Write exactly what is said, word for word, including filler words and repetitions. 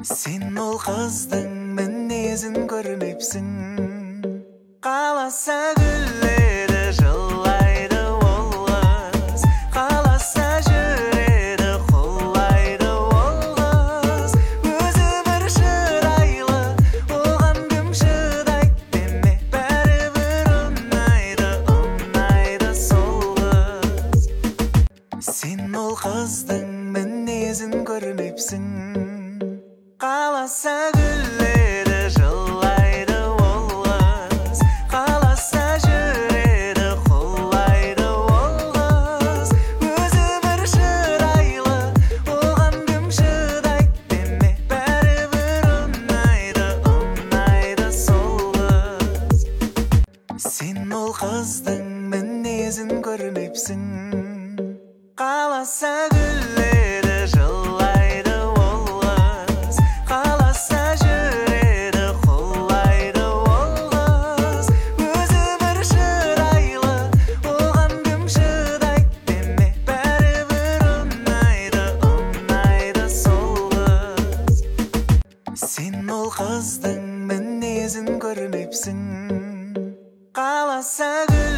Сен ол қыздың мінезін көрмепсің. Қаласа гүллері жылайды ол қыз, қаласа жүреді құлайды ол қыз. Өзі бір шырайлы, оған кім шыдайды деме, бәрібір ұнайды, ұнайды сол қыз. Сен ол қыздың мінезін көрмепсің. Қаласа гүллері жылайды ол қыз, қаласа жүреді құлайды ол қыз. Өзі бір шырайлы, оған кім шыдайды деме, бәрібір ұнайды, ұнайды сол қыз. Сен ол қыздың мінезін көрмепсің. Қаласа гүллері жылайды ол қыз, қаласа жүреді құлайды ол қыз. Өзі бір шырайлы, оған кім шыдайды деме, бәрібір ұнайды, ұнайды сол қыз. Сен ол қыздың мінезін көрмепсің. Қаласа гүл